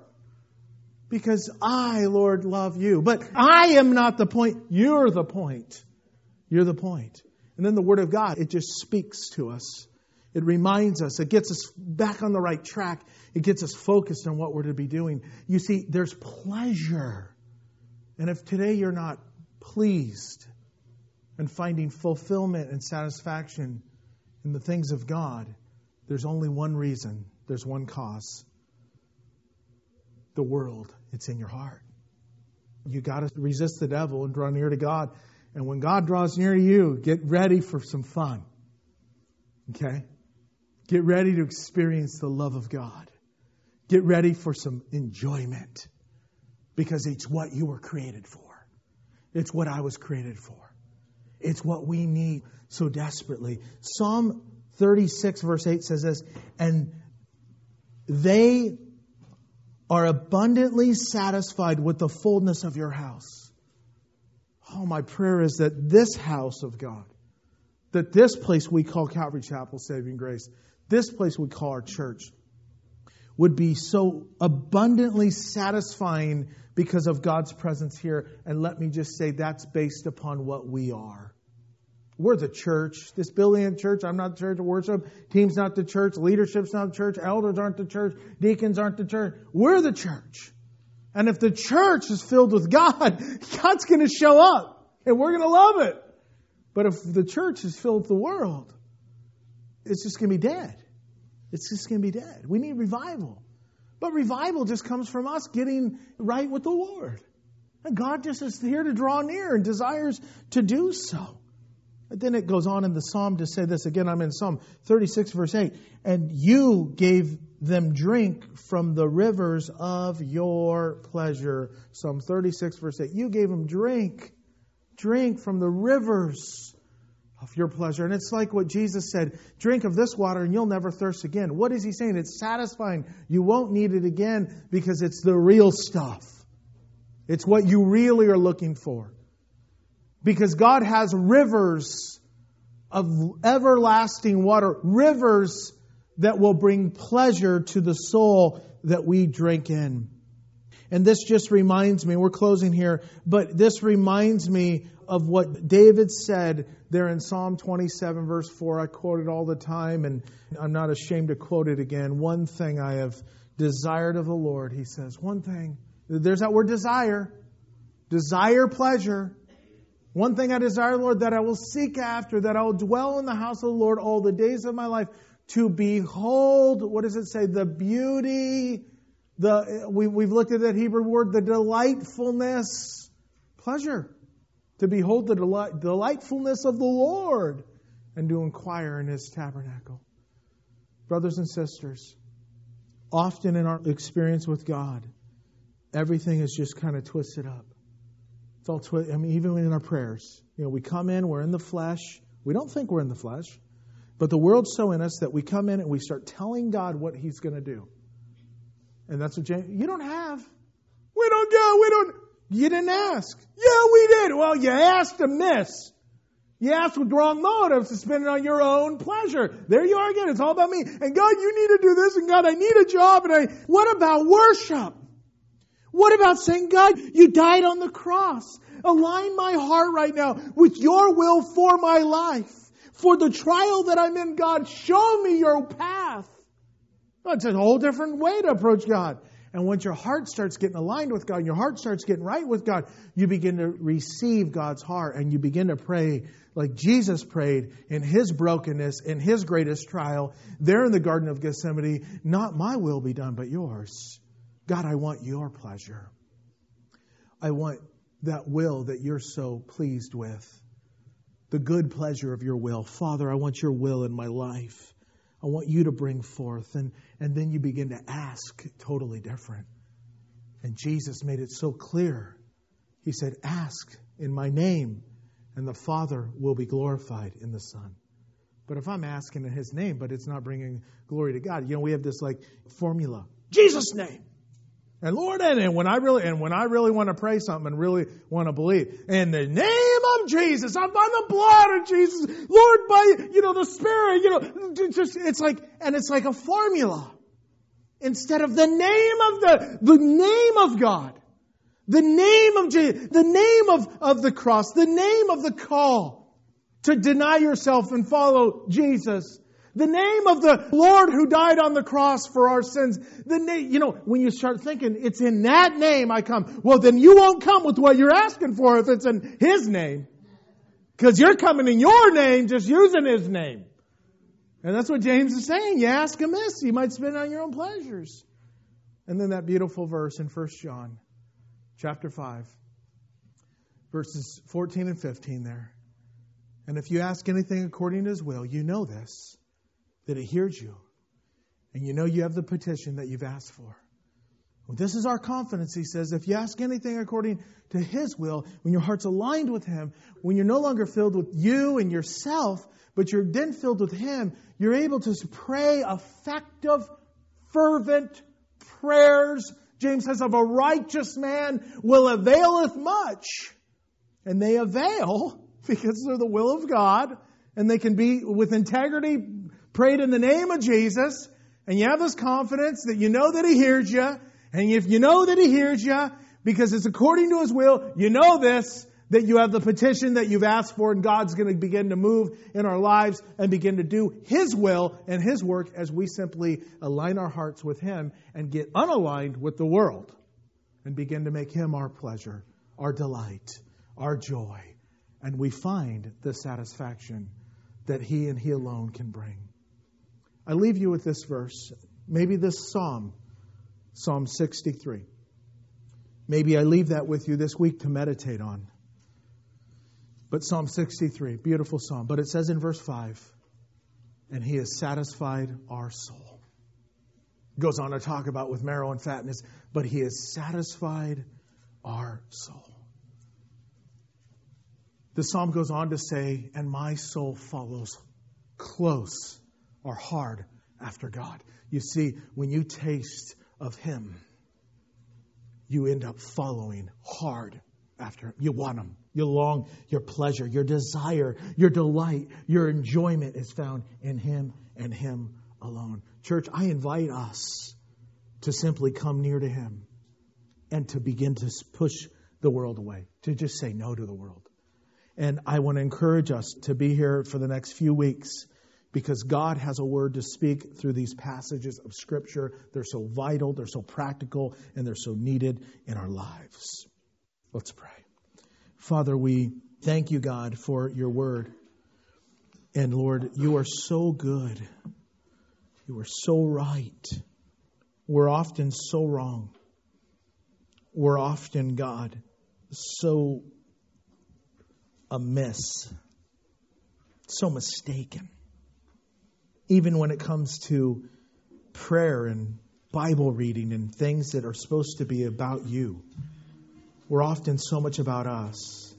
Because I, Lord, love you. But I am not the point. You're the point. You're the point. And then the Word of God, it just speaks to us. It reminds us. It gets us back on the right track. It gets us focused on what we're to be doing. You see, there's pleasure. And if today you're not pleased and finding fulfillment and satisfaction in the things of God, There's only one reason. There's one cause. The world. It's in your heart. You got to resist the devil and draw near to God. And when God draws near to you, get ready for some fun. Okay? Get ready to experience the love of God. Get ready for some enjoyment. Because it's what you were created for. It's what I was created for. It's what we need so desperately. Psalm thirty-six verse eight says this, and they are abundantly satisfied with the fullness of your house. Oh, my prayer is that this house of God, that this place we call Calvary Chapel Saving Grace, this place we call our church, would be so abundantly satisfying because of God's presence here. And let me just say, that's based upon what we are. We're the church. This building and church, I'm not the church of worship. Team's not the church. Leadership's not the church. Elders aren't the church. Deacons aren't the church. We're the church. And if the church is filled with God, God's going to show up. And we're going to love it. But if the church is filled with the world, it's just going to be dead. It's just going to be dead. We need revival. But revival just comes from us getting right with the Lord. And God just is here to draw near and desires to do so. But then it goes on in the psalm to say this. Again, I'm in Psalm thirty-six, verse eight. And you gave them drink from the rivers of your pleasure. Psalm thirty-six, verse eight. You gave them drink. Drink from the rivers of your pleasure. And it's like what Jesus said. Drink of this water and you'll never thirst again. What is he saying? It's satisfying. You won't need it again because it's the real stuff. It's what you really are looking for. Because God has rivers of everlasting water, rivers that will bring pleasure to the soul that we drink in. And this just reminds me, we're closing here, but this reminds me of what David said there in Psalm twenty-seven, verse four. I quote it all the time, and I'm not ashamed to quote it again. One thing I have desired of the Lord, he says. One thing. There's that word desire. Desire pleasure. One thing I desire, Lord, that I will seek after, that I will dwell in the house of the Lord all the days of my life, to behold, what does it say? The beauty, the we, we've looked at that Hebrew word, the delightfulness, pleasure. To behold the delight, delightfulness of the Lord and to inquire in His tabernacle. Brothers and sisters, often in our experience with God, everything is just kind of twisted up. It's all twi- I mean, even in our prayers. You know, we come in, we're in the flesh. We don't think we're in the flesh. But the world's so in us that we come in and we start telling God what He's going to do. And that's what James, you don't have. We don't go, we don't. You didn't ask. Yeah, we did. Well, you asked amiss. You asked with wrong motives to spend it on your own pleasure. There you are again. It's all about me. And God, you need to do this. And God, I need a job. And I, what about worship? What about saying, God, you died on the cross. Align my heart right now with your will for my life. For the trial that I'm in, God, show me your path. That's a whole different way to approach God. And once your heart starts getting aligned with God, and your heart starts getting right with God, you begin to receive God's heart and you begin to pray like Jesus prayed in His brokenness, in His greatest trial, there in the Garden of Gethsemane. Not my will be done, but yours. God, I want your pleasure. I want that will that you're so pleased with. The good pleasure of your will. Father, I want your will in my life. I want you to bring forth. And, and then you begin to ask totally different. And Jesus made it so clear. He said, ask in my name, and the Father will be glorified in the Son. But if I'm asking in His name, but it's not bringing glory to God, you know, we have this like formula. Jesus' name. And Lord, and when I really and when I really want to pray something and really want to believe, in the name of Jesus, I'm by the blood of Jesus, Lord, by you know the Spirit, you know, it's just it's like and it's like a formula instead of the name of the the name of God, the name of Jesus, the name of of the cross, the name of the call to deny yourself and follow Jesus. The name of the Lord who died on the cross for our sins. The name, you know, when you start thinking, it's in that name I come. Well, then you won't come with what you're asking for if it's in His name. Because you're coming in your name, just using His name. And that's what James is saying. You ask amiss, you might spend it on your own pleasures. And then that beautiful verse in First John chapter five, verses fourteen and fifteen there. And if you ask anything according to His will, you know this, that He hears you. And you know you have the petition that you've asked for. Well, this is our confidence, he says. If you ask anything according to His will, when your heart's aligned with Him, when you're no longer filled with you and yourself, but you're then filled with Him, you're able to pray effective, fervent prayers. James says, of a righteous man will availeth much. And they avail because they're the will of God. And they can be with integrity prayed in the name of Jesus. And you have this confidence that you know that He hears you. And if you know that He hears you, because it's according to His will, you know this, that you have the petition that you've asked for, and God's going to begin to move in our lives and begin to do His will and His work as we simply align our hearts with Him and get unaligned with the world and begin to make Him our pleasure, our delight, our joy. And we find the satisfaction that He and He alone can bring. I leave you with this verse, maybe this psalm, Psalm sixty-three. Maybe I leave that with you this week to meditate on. But Psalm sixty-three, beautiful psalm. But it says in verse five, and He has satisfied our soul. It goes on to talk about with marrow and fatness, but He has satisfied our soul. The psalm goes on to say, and my soul follows close or hard after God. You see, when you taste of Him, you end up following hard after Him. You want Him. You long, your pleasure, your desire, your delight, your enjoyment is found in Him and Him alone. Church, I invite us to simply come near to Him and to begin to push the world away, to just say no to the world. And I want to encourage us to be here for the next few weeks, because God has a word to speak through these passages of Scripture. They're so vital, they're so practical, and they're so needed in our lives. Let's pray. Father, we thank you, God, for your word. And Lord, you are so good. You are so right. We're often so wrong. We're often, God, so amiss, so mistaken. Even when it comes to prayer and Bible reading and things that are supposed to be about you, we're often so much about us.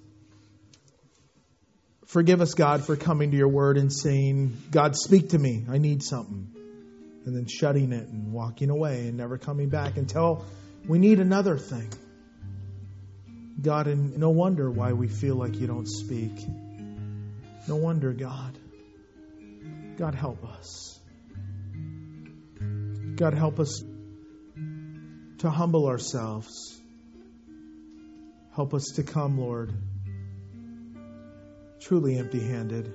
Forgive us, God, for coming to your word and saying, God, speak to me. I need something. And then shutting it and walking away and never coming back until we need another thing. God, and no wonder why we feel like you don't speak. No wonder, God. God, help us. God, help us to humble ourselves. Help us to come, Lord, truly empty-handed,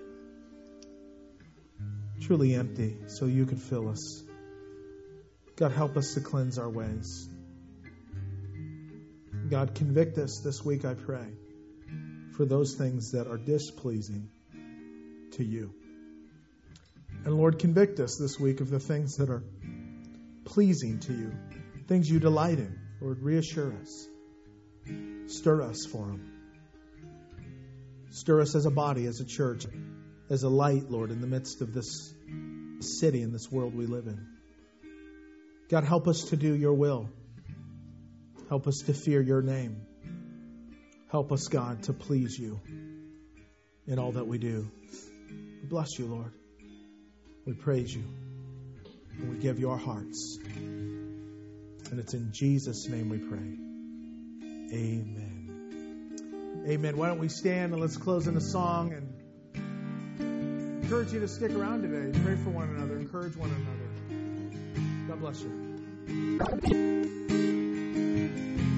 truly empty, so you could fill us. God, help us to cleanse our ways. God, convict us this week, I pray, for those things that are displeasing to you. And Lord, convict us this week of the things that are pleasing to you, things you delight in. Lord, reassure us. Stir us for them. Stir us as a body, as a church, as a light, Lord, in the midst of this city and this world we live in. God, help us to do your will. Help us to fear your name. Help us, God, to please you in all that we do. We bless you, Lord. We praise you. And we give you our hearts. And it's in Jesus' name we pray. Amen. Amen. Why don't we stand and let's close in a song, and encourage you to stick around today. Pray for one another. Encourage one another. God bless you.